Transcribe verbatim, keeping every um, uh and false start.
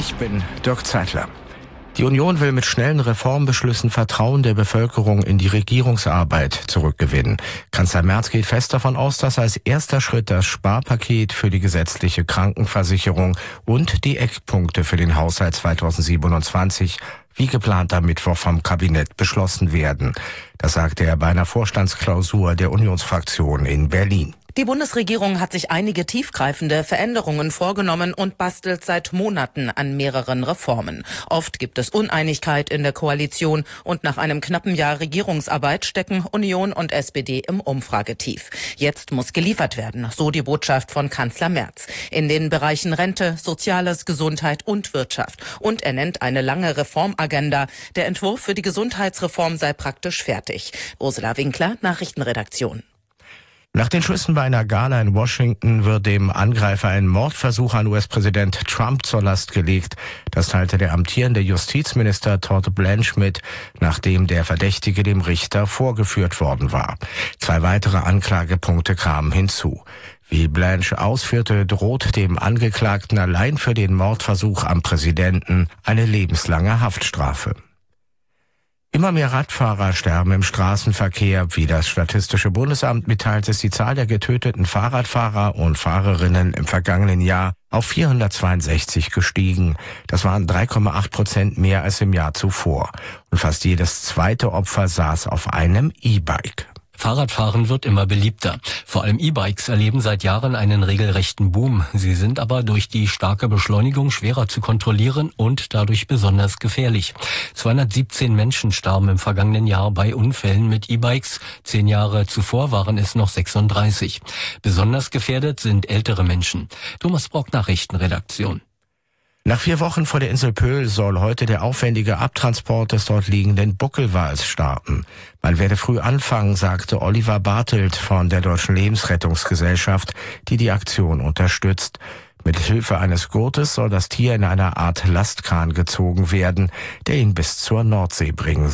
Ich bin Dirk Zeitler. Die Union will mit schnellen Reformbeschlüssen Vertrauen der Bevölkerung in die Regierungsarbeit zurückgewinnen. Kanzler Merz geht fest davon aus, dass als erster Schritt das Sparpaket für die gesetzliche Krankenversicherung und die Eckpunkte für den Haushalt zweitausendsiebenundzwanzig wie geplant am Mittwoch vom Kabinett beschlossen werden. Das sagte er bei einer Vorstandsklausur der Unionsfraktion in Berlin. Die Bundesregierung hat sich einige tiefgreifende Veränderungen vorgenommen und bastelt seit Monaten an mehreren Reformen. Oft gibt es Uneinigkeit in der Koalition und nach einem knappen Jahr Regierungsarbeit stecken Union und S P D im Umfragetief. Jetzt muss geliefert werden, so die Botschaft von Kanzler Merz. In den Bereichen Rente, Soziales, Gesundheit und Wirtschaft. Und er nennt eine lange Reformagenda. Der Entwurf für die Gesundheitsreform sei praktisch fertig. Ursula Winkler, Nachrichtenredaktion. Nach den Schüssen bei einer Gala in Washington wird dem Angreifer ein Mordversuch an U S-Präsident Trump zur Last gelegt. Das teilte der amtierende Justizminister Todd Blanche mit, nachdem der Verdächtige dem Richter vorgeführt worden war. Zwei weitere Anklagepunkte kamen hinzu. Wie Blanche ausführte, droht dem Angeklagten allein für den Mordversuch am Präsidenten eine lebenslange Haftstrafe. Immer mehr Radfahrer sterben im Straßenverkehr. Wie das Statistische Bundesamt mitteilt, ist die Zahl der getöteten Fahrradfahrer und Fahrerinnen im vergangenen Jahr auf vierhundertzweiundsechzig gestiegen. Das waren drei Komma acht Prozent mehr als im Jahr zuvor. Und fast jedes zweite Opfer saß auf einem E-Bike. Fahrradfahren wird immer beliebter. Vor allem E-Bikes erleben seit Jahren einen regelrechten Boom. Sie sind aber durch die starke Beschleunigung schwerer zu kontrollieren und dadurch besonders gefährlich. zweihundertsiebzehn Menschen starben im vergangenen Jahr bei Unfällen mit E-Bikes. Zehn Jahre zuvor waren es noch sechsunddreißig. Besonders gefährdet sind ältere Menschen. Thomas Brock, Nachrichtenredaktion. Nach vier Wochen vor der Insel Pöhl soll heute der aufwendige Abtransport des dort liegenden Buckelwals starten. Man werde früh anfangen, sagte Oliver Bartelt von der Deutschen Lebensrettungsgesellschaft, die die Aktion unterstützt. Mit Hilfe eines Gurtes soll das Tier in einer Art Lastkahn gezogen werden, der ihn bis zur Nordsee bringen